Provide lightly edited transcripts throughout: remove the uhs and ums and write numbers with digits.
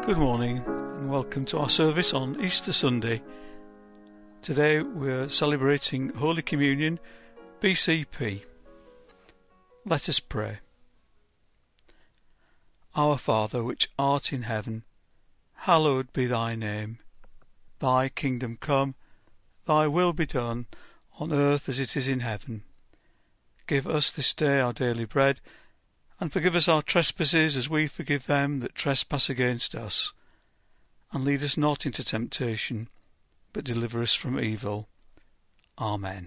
Good morning and welcome to our service on Easter Sunday. Today we're celebrating Holy Communion BCP. Let us pray. Our Father, which art in heaven, hallowed be thy name. Thy kingdom come, thy will be done, on earth as it is in heaven. Give us this day our daily bread, and forgive us our trespasses as we forgive them that trespass against us. And lead us not into temptation, but deliver us from evil. Amen.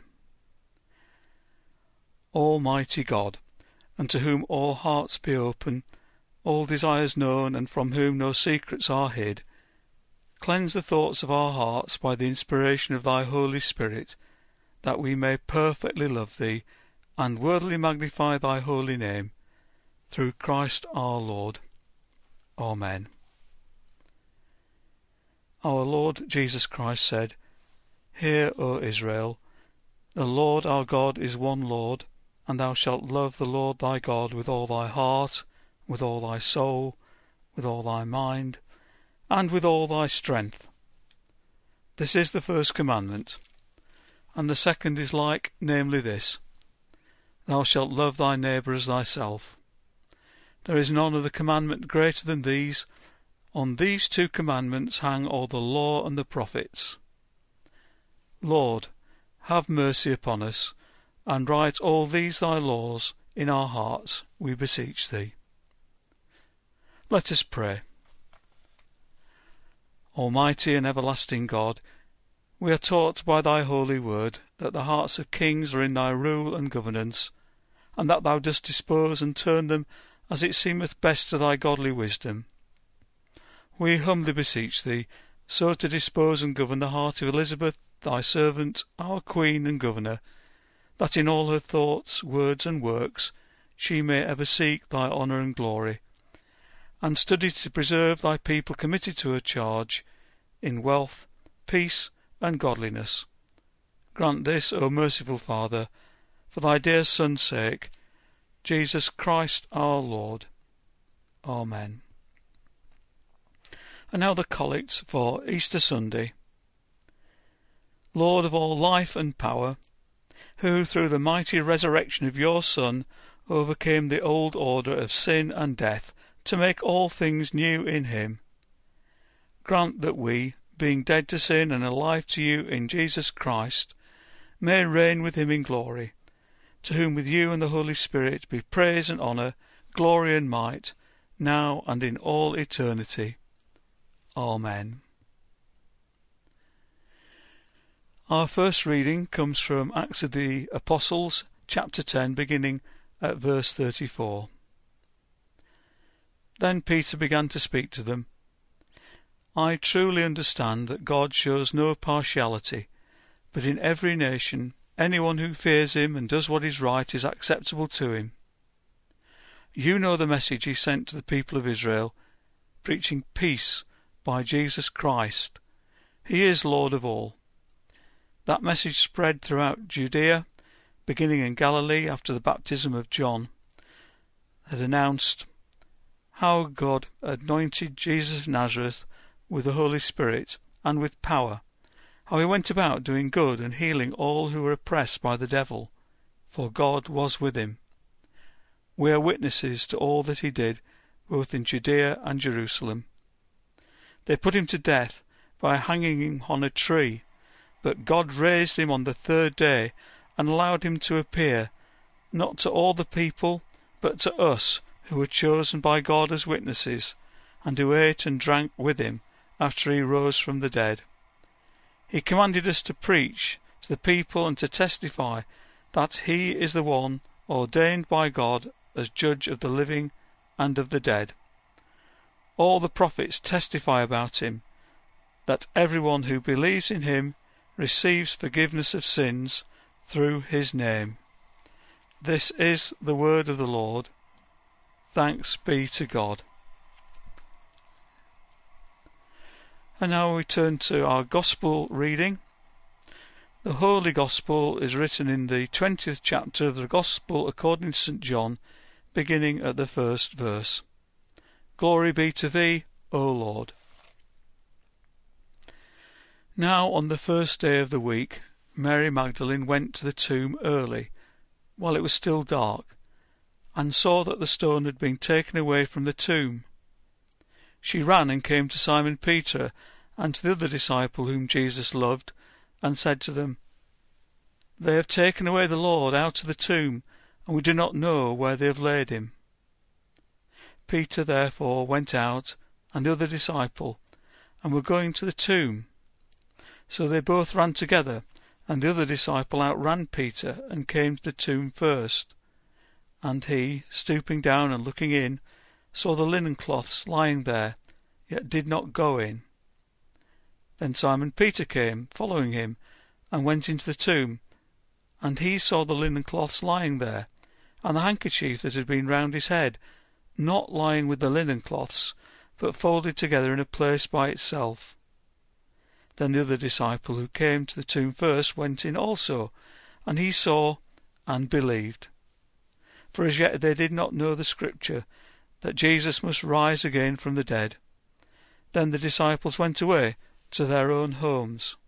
Almighty God, unto whom all hearts be open, all desires known, and from whom no secrets are hid, cleanse the thoughts of our hearts by the inspiration of thy Holy Spirit, that we may perfectly love thee, and worthily magnify thy holy name, through Christ our Lord. Amen. Our Lord Jesus Christ said, Hear, O Israel, the Lord our God is one Lord, and thou shalt love the Lord thy God with all thy heart, with all thy soul, with all thy mind, and with all thy strength. This is the first commandment. And the second is like, namely this, Thou shalt love thy neighbour as thyself. There is none other commandment greater than these. On these two commandments hang all the law and the prophets. Lord, have mercy upon us, and write all these thy laws in our hearts, we beseech thee. Let us pray. Almighty and everlasting God, we are taught by thy holy word that the hearts of kings are in thy rule and governance, and that thou dost dispose and turn them as it seemeth best to thy godly wisdom. We humbly beseech thee so to dispose and govern the heart of Elizabeth, thy servant, our Queen and Governor, that in all her thoughts, words, and works she may ever seek thy honour and glory, and study to preserve thy people committed to her charge, in wealth, peace, and godliness. Grant this, O merciful Father, for thy dear Son's sake, Jesus Christ our Lord. Amen. And now the collect for Easter Sunday. Lord of all life and power, who through the mighty resurrection of your Son overcame the old order of sin and death to make all things new in him, grant that we, being dead to sin and alive to you in Jesus Christ, may reign with him in glory, to whom with you and the Holy Spirit be praise and honour, glory and might, now and in all eternity. Amen. Our first reading comes from Acts of the Apostles, chapter 10, beginning at verse 34. Then Peter began to speak to them. I truly understand that God shows no partiality, but in every nation anyone who fears him and does what is right is acceptable to him. You know the message he sent to the people of Israel, preaching peace by Jesus Christ. He is Lord of all. That message spread throughout Judea, beginning in Galilee after the baptism of John, that announced how God anointed Jesus of Nazareth with the Holy Spirit and with power, how he went about doing good and healing all who were oppressed by the devil, for God was with him. We are witnesses to all that he did, both in Judea and Jerusalem. They put him to death by hanging him on a tree, but God raised him on the third day and allowed him to appear, not to all the people, but to us who were chosen by God as witnesses, and who ate and drank with him after he rose from the dead. He commanded us to preach to the people and to testify that he is the one ordained by God as judge of the living and of the dead. All the prophets testify about him, that everyone who believes in him receives forgiveness of sins through his name. This is the word of the Lord. Thanks be to God. And now we turn to our Gospel reading. The Holy Gospel is written in the 20th chapter of the Gospel according to St. John, beginning at the first verse. Glory be to thee, O Lord. Now on the first day of the week, Mary Magdalene went to the tomb early, while it was still dark, and saw that the stone had been taken away from the tomb. She ran and came to Simon Peter and to the other disciple whom Jesus loved, and said to them, "They have taken away the Lord out of the tomb, and we do not know where they have laid him." Peter therefore went out, and the other disciple, and were going to the tomb. So they both ran together, and the other disciple outran Peter, and came to the tomb first. And he, stooping down and looking in, saw the linen cloths lying there, yet did not go in. Then Simon Peter came, following him, and went into the tomb. And he saw the linen cloths lying there, and the handkerchief that had been round his head, not lying with the linen cloths, but folded together in a place by itself. Then the other disciple who came to the tomb first went in also, and he saw and believed. For as yet they did not know the scripture, that Jesus must rise again from the dead. Then the disciples went away to their own homes.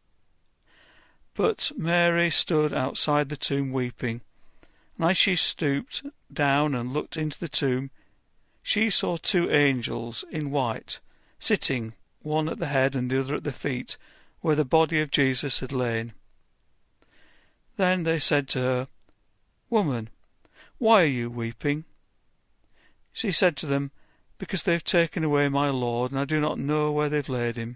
But Mary stood outside the tomb weeping, and as she stooped down and looked into the tomb, she saw two angels in white, sitting, one at the head and the other at the feet, where the body of Jesus had lain. Then they said to her, "Woman, why are you weeping?" She said to them, "Because they have taken away my Lord, and I do not know where they have laid him."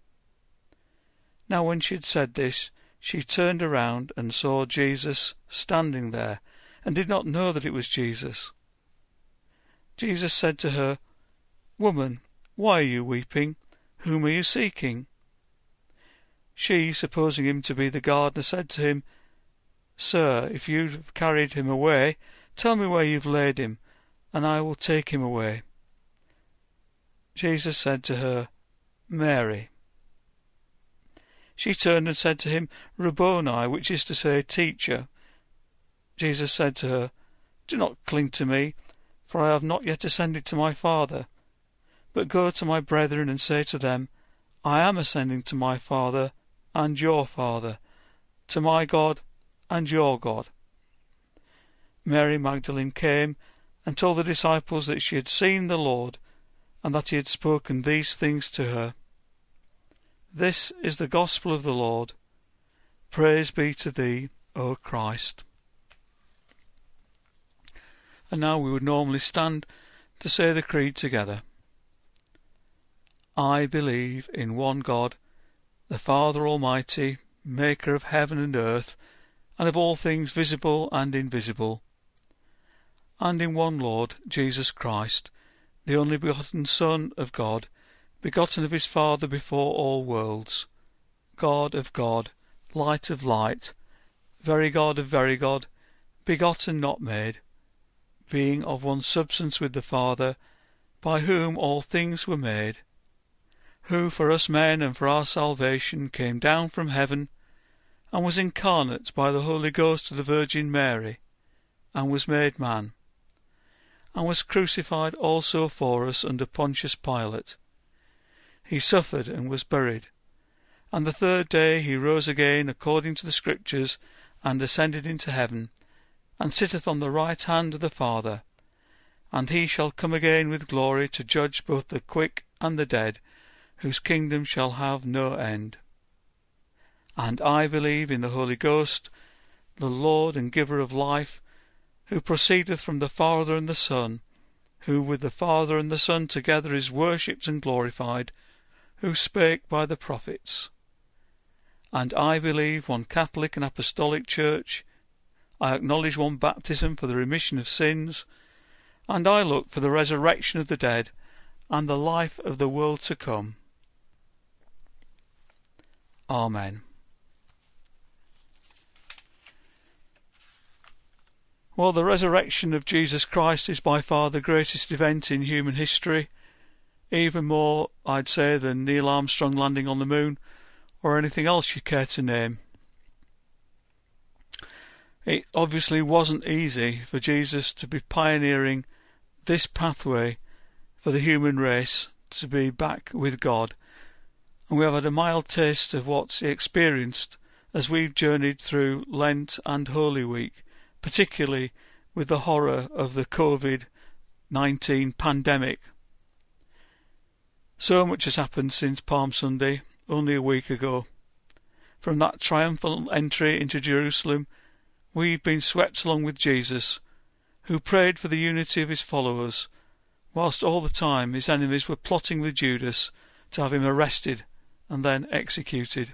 Now when she had said this, she turned around and saw Jesus standing there, and did not know that it was Jesus. Jesus said to her, "Woman, why are you weeping? Whom are you seeking?" She, supposing him to be the gardener, said to him, "Sir, if you have carried him away, tell me where you have laid him, and I will take him away." Jesus said to her, "Mary." She turned and said to him, "Rabboni," which is to say, Teacher. Jesus said to her, "Do not cling to me, for I have not yet ascended to my Father. But go to my brethren and say to them, I am ascending to my Father and your Father, to my God and your God." Mary Magdalene came and told the disciples that she had seen the Lord, and that he had spoken these things to her. This is the gospel of the Lord. Praise be to thee, O Christ. And now we would normally stand to say the creed together. I believe in one God, the Father Almighty, maker of heaven and earth, and of all things visible and invisible, and in one Lord, Jesus Christ, the only begotten Son of God, begotten of his Father before all worlds, God of God, light of light, very God of very God, begotten not made, being of one substance with the Father, by whom all things were made, who for us men and for our salvation came down from heaven, and was incarnate by the Holy Ghost of the Virgin Mary, and was made man, and was crucified also for us under Pontius Pilate. He suffered and was buried, and the third day he rose again according to the Scriptures, and ascended into heaven, and sitteth on the right hand of the Father. And he shall come again with glory to judge both the quick and the dead, whose kingdom shall have no end. And I believe in the Holy Ghost, the Lord and giver of life, who proceedeth from the Father and the Son, who with the Father and the Son together is worshipped and glorified, who spake by the prophets. And I believe one Catholic and Apostolic Church. I acknowledge one baptism for the remission of sins, and I look for the resurrection of the dead and the life of the world to come. Amen. Well, the resurrection of Jesus Christ is by far the greatest event in human history, even more, I'd say, than Neil Armstrong landing on the moon, or anything else you care to name. It obviously wasn't easy for Jesus to be pioneering this pathway for the human race to be back with God, and we have had a mild taste of what he experienced as we've journeyed through Lent and Holy Week, particularly with the horror of the COVID-19 pandemic. So much has happened since Palm Sunday, only a week ago. From that triumphal entry into Jerusalem, we've been swept along with Jesus, who prayed for the unity of his followers, whilst all the time his enemies were plotting with Judas to have him arrested and then executed.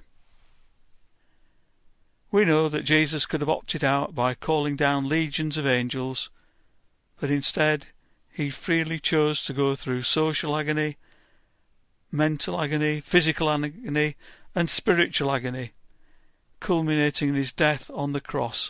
We know that Jesus could have opted out by calling down legions of angels, but instead he freely chose to go through social agony, mental agony, physical agony, and spiritual agony, culminating in his death on the cross.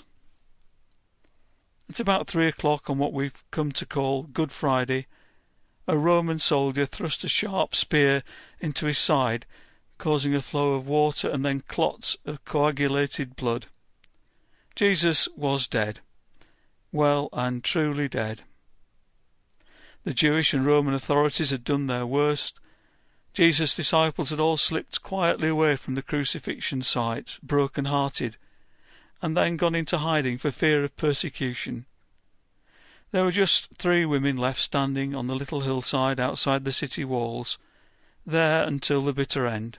At about 3 o'clock on what we've come to call Good Friday, a Roman soldier thrust a sharp spear into his side, causing a flow of water and then clots of coagulated blood. Jesus was dead, well and truly dead. The Jewish and Roman authorities had done their worst. Jesus' disciples had all slipped quietly away from the crucifixion site, broken-hearted, and then gone into hiding for fear of persecution. There were just 3 women left standing on the little hillside outside the city walls, there until the bitter end.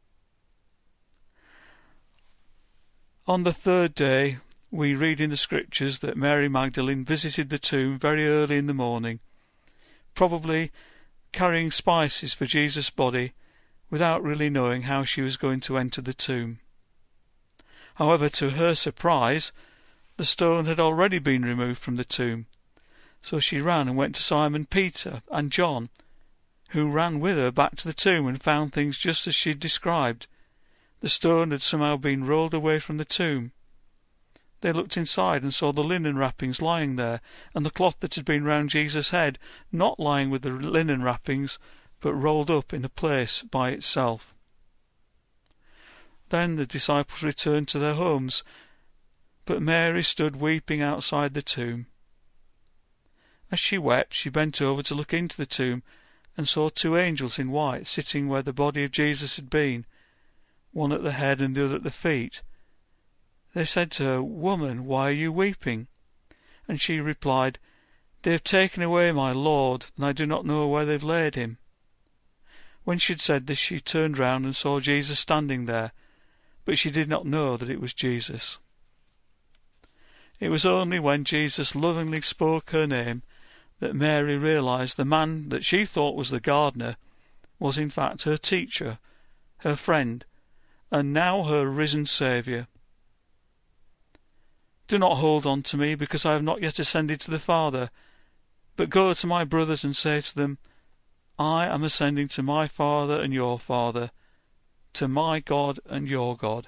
On the 3rd day, we read in the Scriptures that Mary Magdalene visited the tomb very early in the morning, probably carrying spices for Jesus' body, without really knowing how she was going to enter the tomb. However, to her surprise, the stone had already been removed from the tomb, so she ran and went to Simon Peter and John, who ran with her back to the tomb and found things just as she'd described. The stone had somehow been rolled away from the tomb. They looked inside and saw the linen wrappings lying there, and the cloth that had been round Jesus' head not lying with the linen wrappings, but rolled up in a place by itself. Then the disciples returned to their homes, but Mary stood weeping outside the tomb. As she wept, she bent over to look into the tomb and saw 2 angels in white sitting where the body of Jesus had been, one at the head and the other at the feet. They said to her, "Woman, why are you weeping?" And she replied, "They have taken away my Lord, and I do not know where they have laid him." When she had said this, she turned round and saw Jesus standing there, but she did not know that it was Jesus. It was only when Jesus lovingly spoke her name that Mary realized the man that she thought was the gardener was in fact her teacher, her friend, and now her risen Saviour. "Do not hold on to me, because I have not yet ascended to the Father, but go to my brothers and say to them, I am ascending to my Father and your Father, to my God and your God."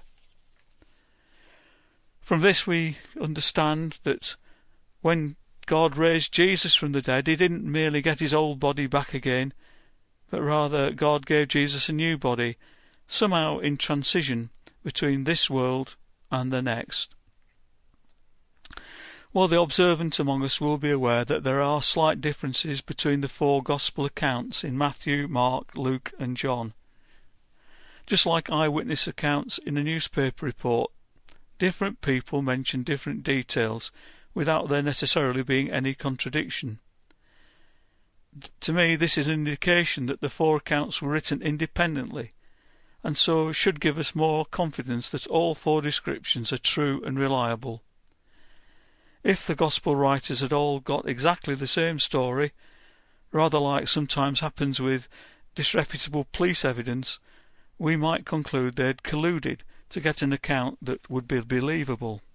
From this we understand that when God raised Jesus from the dead, he didn't merely get his old body back again, but rather God gave Jesus a new body, somehow in transition between this world and the next. Well, the observant among us will be aware that there are slight differences between the 4 Gospel accounts in Matthew, Mark, Luke and John. Just like eyewitness accounts in a newspaper report, different people mention different details without there necessarily being any contradiction. To me, this is an indication that the 4 accounts were written independently, and so should give us more confidence that all 4 descriptions are true and reliable. If the Gospel writers had all got exactly the same story, rather like sometimes happens with disreputable police evidence, we might conclude they had colluded to get an account that would be believable.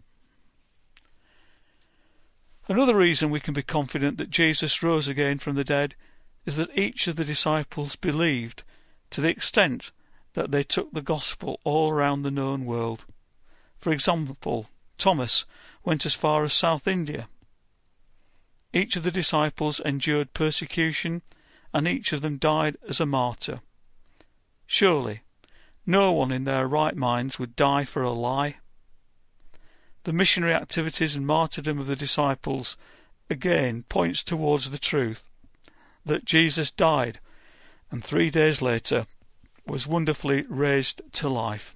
Another reason we can be confident that Jesus rose again from the dead is that each of the disciples believed to the extent that they took the gospel all around the known world. For example, Thomas went as far as South India. Each of the disciples endured persecution, and each of them died as a martyr. Surely, no one in their right minds would die for a lie. The missionary activities and martyrdom of the disciples again points towards the truth that Jesus died and 3 days later was wonderfully raised to life.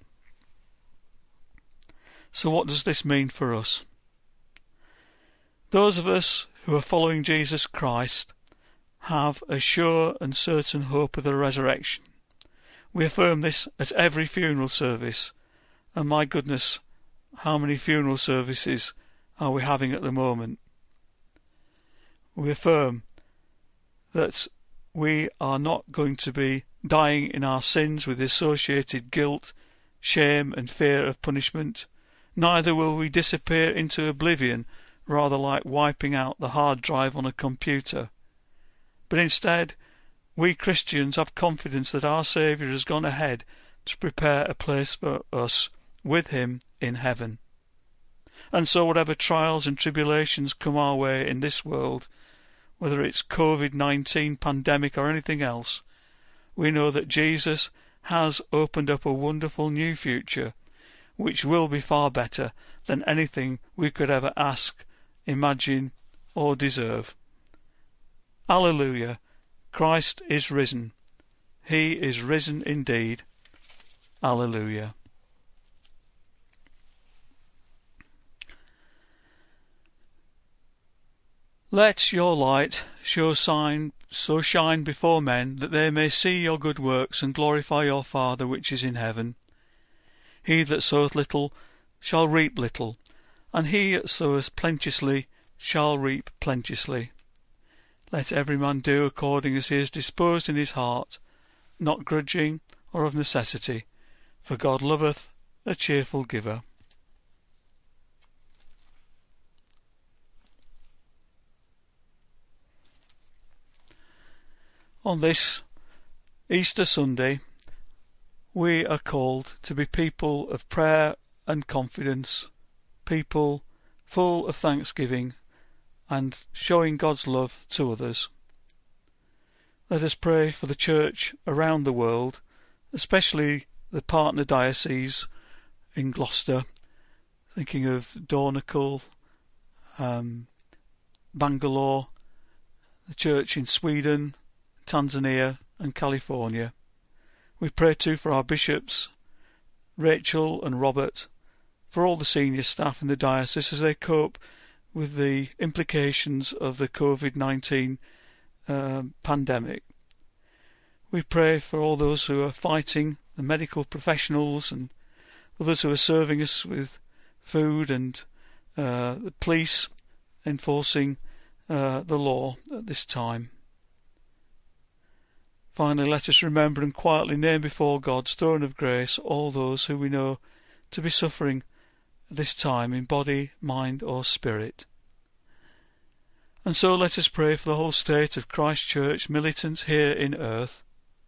So what does this mean for us? Those of us who are following Jesus Christ have a sure and certain hope of the resurrection. We affirm this at every funeral service, and my goodness, how many funeral services are we having at the moment? We affirm that we are not going to be dying in our sins with the associated guilt, shame and fear of punishment. Neither will we disappear into oblivion, rather like wiping out the hard drive on a computer. But instead, we Christians have confidence that our Saviour has gone ahead to prepare a place for us with him in heaven. And so whatever trials and tribulations come our way in this world, whether it's COVID-19 pandemic or anything else, we know that Jesus has opened up a wonderful new future, which will be far better than anything we could ever ask, imagine or deserve. Alleluia! Christ is risen. He is risen indeed. Alleluia! Let your light so shine before men, that they may see your good works and glorify your Father which is in heaven. He that soweth little shall reap little, and he that soweth plenteously shall reap plenteously. Let every man do according as he is disposed in his heart, not grudging or of necessity, for God loveth a cheerful giver. On this Easter Sunday, we are called to be people of prayer and confidence, people full of thanksgiving and showing God's love to others. Let us pray for the Church around the world, especially the partner diocese in Gloucester, thinking of Dornacle, Bangalore, the Church in Sweden, Tanzania and California. We pray too for our bishops, Rachel and Robert, for all the senior staff in the diocese as they cope with the implications of the COVID-19 pandemic. We pray for all those who are fighting, the medical professionals and others who are serving us with food, and the police enforcing the law at this time. Finally, let us remember and quietly name before God's throne of grace all those who we know to be suffering at this time in body, mind or spirit. And so let us pray for the whole state of Christ Church militants here in earth.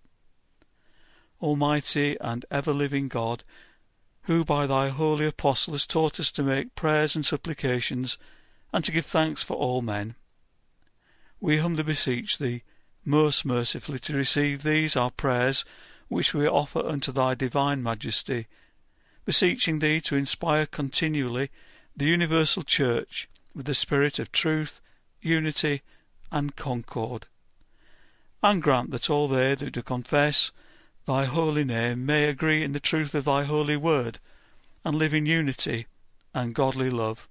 Almighty and ever-living God, who by thy holy apostle has taught us to make prayers and supplications and to give thanks for all men, we humbly beseech thee most mercifully to receive these our prayers which we offer unto thy divine majesty, beseeching thee to inspire continually the universal Church with the spirit of truth, unity and concord, and grant that all they that do confess thy holy name may agree in the truth of thy holy word and live in unity and godly love.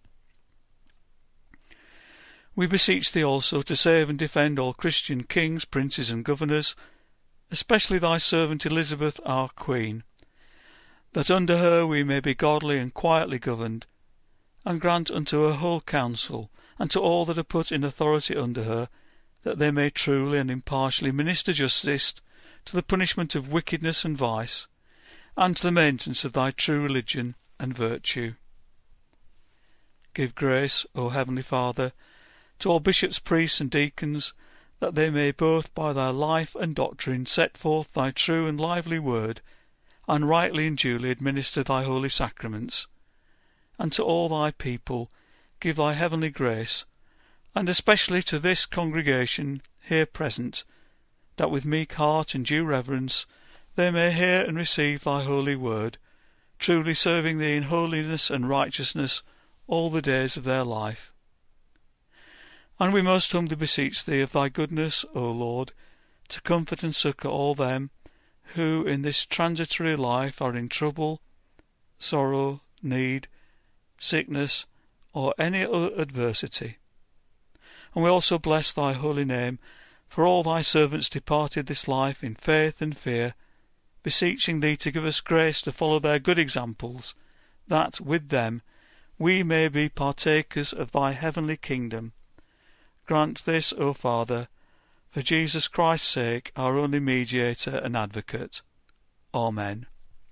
We beseech thee also to save and defend all Christian kings, princes and governors, especially thy servant Elizabeth our Queen, that under her we may be godly and quietly governed, and grant unto her whole council and to all that are put in authority under her, that they may truly and impartially minister justice to the punishment of wickedness and vice, and to the maintenance of thy true religion and virtue. Give grace, O Heavenly Father, to all bishops, priests and deacons, that they may both by their life and doctrine set forth thy true and lively word, and rightly and duly administer thy holy sacraments. And to all thy people give thy heavenly grace, and especially to this congregation here present, that with meek heart and due reverence they may hear and receive thy holy word, truly serving thee in holiness and righteousness all the days of their life. And we most humbly beseech thee of thy goodness, O Lord, to comfort and succour all them who in this transitory life are in trouble, sorrow, need, sickness, or any other adversity. And we also bless thy holy name for all thy servants departed this life in faith and fear, beseeching thee to give us grace to follow their good examples, that with them we may be partakers of thy heavenly kingdom. Grant this, O Father, for Jesus Christ's sake, our only mediator and advocate. Amen.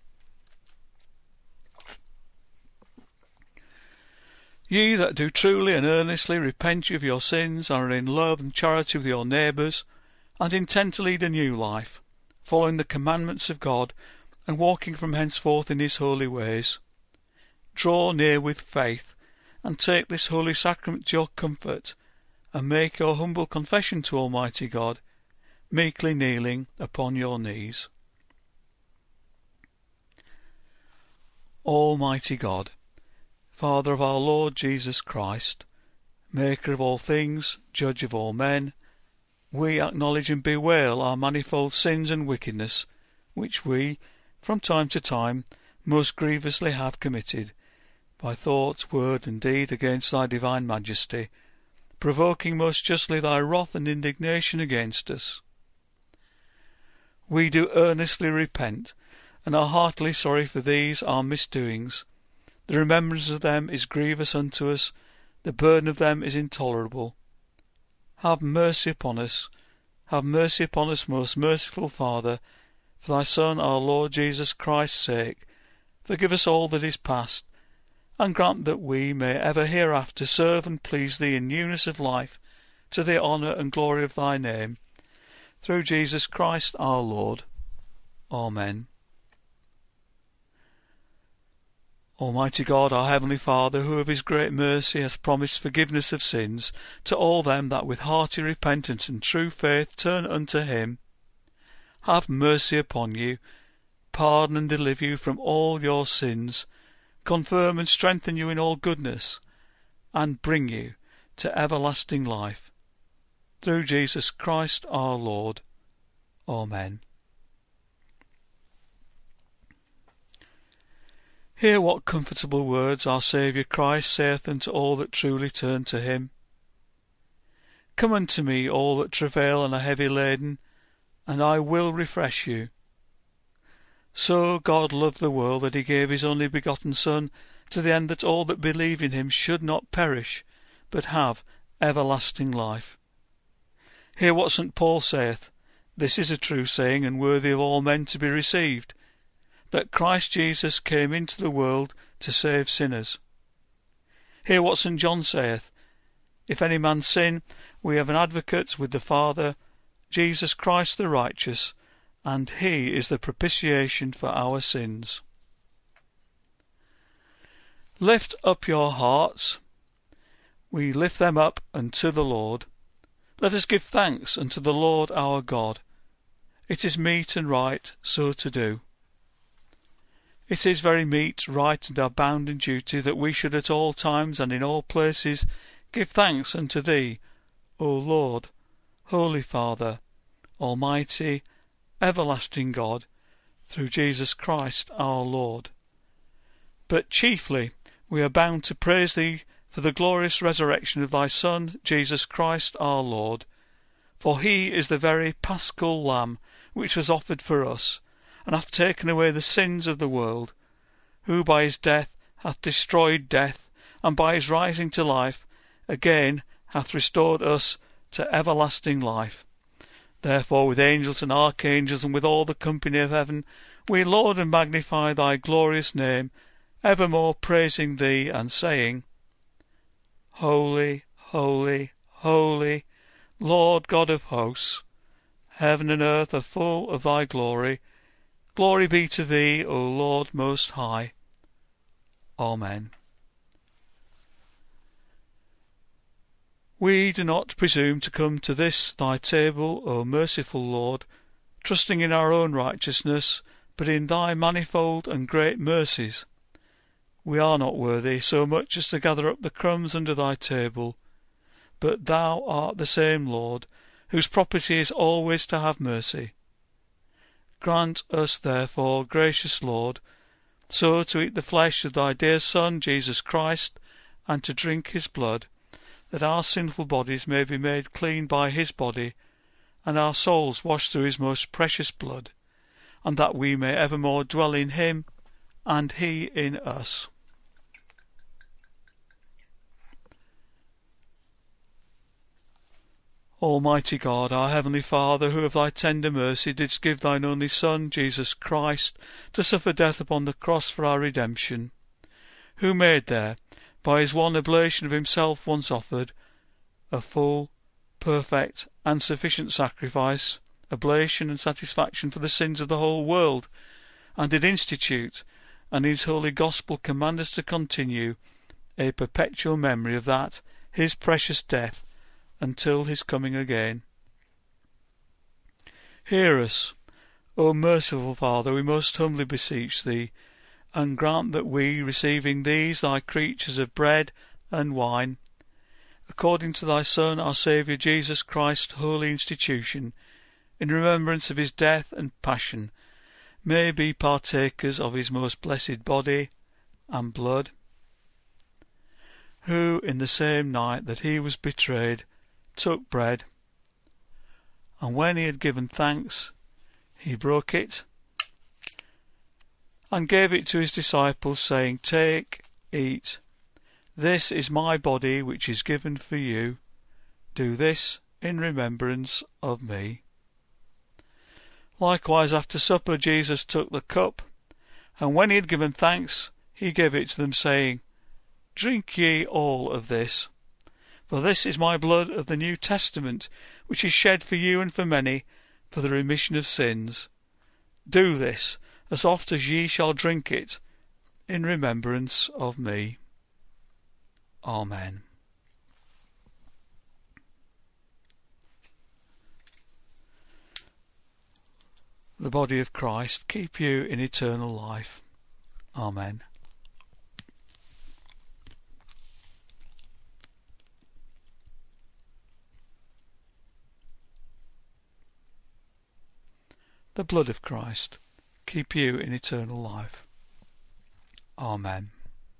Ye that do truly and earnestly repent you of your sins, and are in love and charity with your neighbours, and intend to lead a new life, following the commandments of God, and walking from henceforth in his holy ways, draw near with faith, and take this holy sacrament to your comfort, and make your humble confession to Almighty God, meekly kneeling upon your knees. Almighty God, Father of our Lord Jesus Christ, Maker of all things, Judge of all men, we acknowledge and bewail our manifold sins and wickedness, which we, from time to time, most grievously have committed, by thought, word, and deed against thy divine majesty, provoking most justly thy wrath and indignation against us. We do earnestly repent, and are heartily sorry for these our misdoings. The remembrance of them is grievous unto us, the burden of them is intolerable. Have mercy upon us, most merciful Father, for thy Son, our Lord Jesus Christ's sake. Forgive us all that is past, and grant that we may ever hereafter serve and please thee in newness of life, to the honour and glory of thy name, through Jesus Christ our Lord. Amen. Almighty God, our heavenly Father, who of his great mercy has promised forgiveness of sins to all them that with hearty repentance and true faith turn unto him, have mercy upon you, pardon and deliver you from all your sins, confirm and strengthen you in all goodness, and bring you to everlasting life. Through Jesus Christ our Lord. Amen. Hear what comfortable words our Saviour Christ saith unto all that truly turn to him. Come unto me, all that travail and are heavy laden, and I will refresh you. So God loved the world that he gave his only begotten Son, to the end that all that believe in him should not perish, but have everlasting life. Hear what St. Paul saith, this is a true saying, and worthy of all men to be received, that Christ Jesus came into the world to save sinners. Hear what St. John saith, if any man sin, we have an advocate with the Father, Jesus Christ the righteous, and he is the propitiation for our sins. Lift up your hearts. We lift them up unto the Lord. Let us give thanks unto the Lord our God. It is meet and right so to do. It is very meet, right, and our bounden duty that we should at all times and in all places give thanks unto thee, O Lord, Holy Father, Almighty, everlasting God, through Jesus Christ our Lord. But chiefly we are bound to praise thee for the glorious resurrection of thy Son, Jesus Christ our Lord, for he is the very paschal Lamb which was offered for us, and hath taken away the sins of the world, who by his death hath destroyed death, and by his rising to life again hath restored us to everlasting life. Therefore with angels and archangels and with all the company of heaven we laud and magnify thy glorious name, evermore praising thee and saying, Holy, holy, holy, Lord God of hosts, heaven and earth are full of thy glory. Glory be to thee, O Lord Most High. Amen. We do not presume to come to this thy table, O merciful Lord, trusting in our own righteousness, but in thy manifold and great mercies. We are not worthy so much as to gather up the crumbs under thy table, but thou art the same Lord, whose property is always to have mercy. Grant us, therefore, gracious Lord, so to eat the flesh of thy dear Son, Jesus Christ, and to drink his blood, that our sinful bodies may be made clean by his body, and our souls washed through his most precious blood, and that we may evermore dwell in him, and he in us. Almighty God, our heavenly Father, who of thy tender mercy didst give thine only Son, Jesus Christ, to suffer death upon the cross for our redemption, who made there, by his one oblation of himself once offered, a full, perfect, and sufficient sacrifice, oblation and satisfaction for the sins of the whole world, and did institute, and in his holy gospel command us to continue, a perpetual memory of that, his precious death, until his coming again. Hear us, O merciful Father, we most humbly beseech thee, and grant that we, receiving these thy creatures of bread and wine, according to thy Son, our Saviour Jesus Christ's holy institution, in remembrance of his death and passion, may be partakers of his most blessed body and blood, who, in the same night that he was betrayed, took bread, and when he had given thanks, he broke it, and gave it to his disciples, saying, Take, eat, this is my body which is given for you. Do this in remembrance of me. Likewise after supper Jesus took the cup, and when he had given thanks, he gave it to them, saying, Drink ye all of this, for this is my blood of the New Testament, which is shed for you and for many, for the remission of sins. Do this, as oft as ye shall drink it, in remembrance of me. Amen. The body of Christ keep you in eternal life. Amen. The blood of Christ keep you in eternal life. Amen.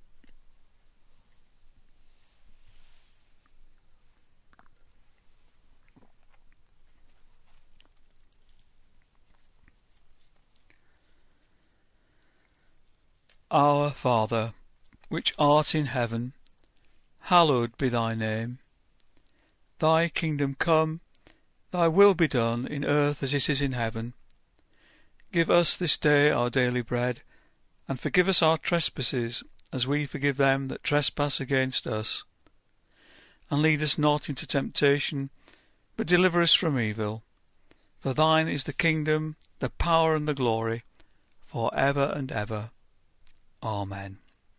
Our Father, which art in heaven, hallowed be thy name. Thy kingdom come, thy will be done in earth as it is in heaven. Give us this day our daily bread, and forgive us our trespasses, as we forgive them that trespass against us. And lead us not into temptation, but deliver us from evil. For thine is the kingdom, the power, and the glory, for ever and ever. Amen.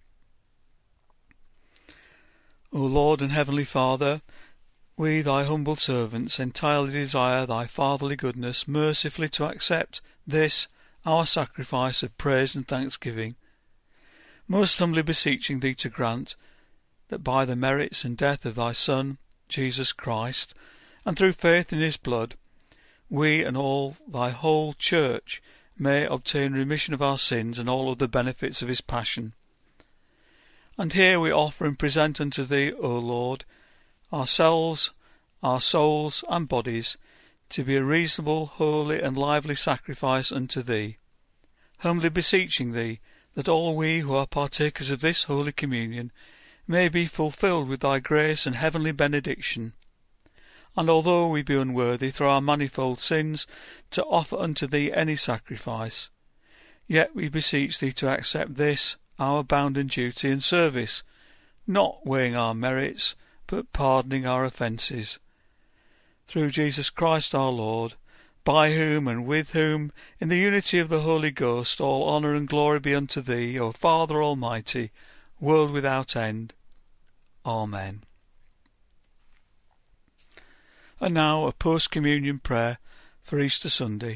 O Lord and Heavenly Father, we, thy humble servants, entirely desire thy fatherly goodness mercifully to accept this, our sacrifice of praise and thanksgiving, most humbly beseeching thee to grant that by the merits and death of thy Son, Jesus Christ, and through faith in his blood, we and all thy whole church may obtain remission of our sins and all other benefits of his passion. And here we offer and present unto thee, O Lord, ourselves, our souls and bodies, to be a reasonable, holy, and lively sacrifice unto thee, humbly beseeching thee that all we who are partakers of this holy communion may be fulfilled with thy grace and heavenly benediction. And although we be unworthy through our manifold sins to offer unto thee any sacrifice, yet we beseech thee to accept this our bounden duty and service, not weighing our merits, but pardoning our offences. Through Jesus Christ our Lord, by whom and with whom, in the unity of the Holy Ghost, all honour and glory be unto thee, O Father Almighty, world without end. Amen. And now a post-communion prayer for Easter Sunday.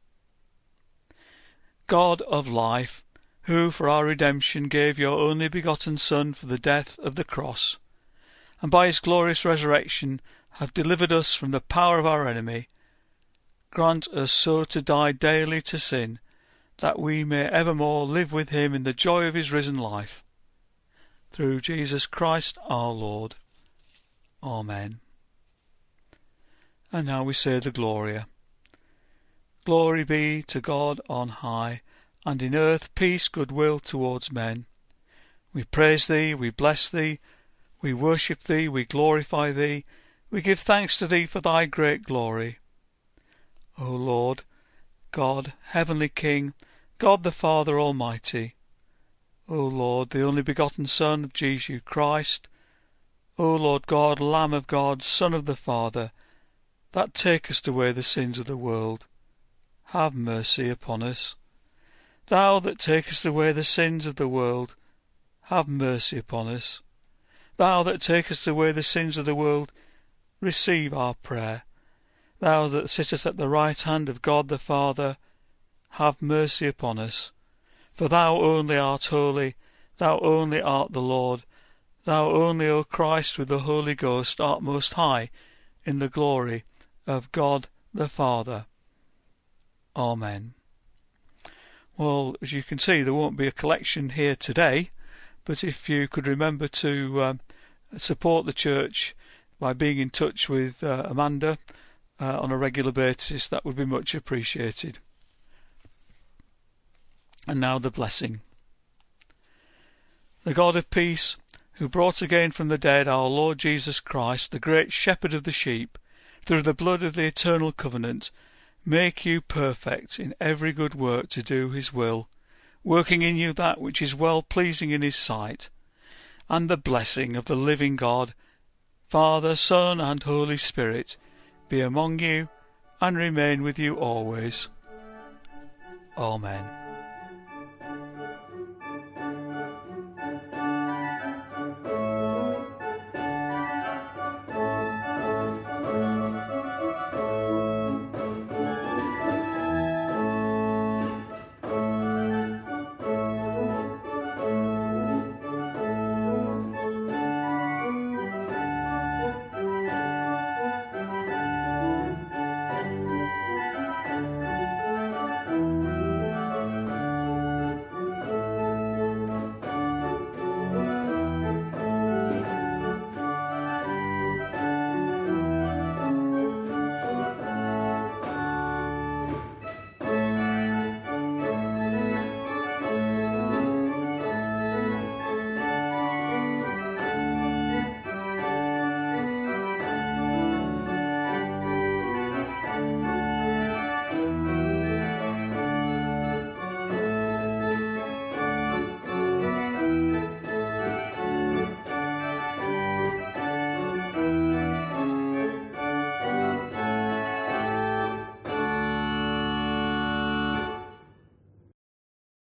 God of life, who for our redemption gave your only begotten Son for the death of the cross, and by his glorious resurrection have delivered us from the power of our enemy, grant us so to die daily to sin, that we may evermore live with him in the joy of his risen life. Through Jesus Christ our Lord. Amen. And now we say the Gloria. Glory be to God on high, and in earth peace, goodwill towards men. We praise thee, we bless thee, we worship thee, we glorify thee, we give thanks to thee for thy great glory. O Lord, God, heavenly King, God the Father Almighty, O Lord, the only begotten Son of Jesus Christ, O Lord God, Lamb of God, Son of the Father, that takest away the sins of the world, have mercy upon us. Thou that takest away the sins of the world, have mercy upon us. Thou that takest away the sins of the world, receive our prayer. Thou that sittest at the right hand of God the Father, have mercy upon us. For thou only art holy, thou only art the Lord, thou only, O Christ, with the Holy Ghost, art most high in the glory of God the Father. Amen. Well, as you can see, there won't be a collection here today, but if you could remember to support the church by being in touch with Amanda on a regular basis, that would be much appreciated. And now the blessing. The God of peace, who brought again from the dead our Lord Jesus Christ, the great shepherd of the sheep, through the blood of the eternal covenant, make you perfect in every good work to do his will, working in you that which is well pleasing in his sight. And the blessing of the living God, Father, Son, and Holy Spirit, be among you and remain with you always. Amen.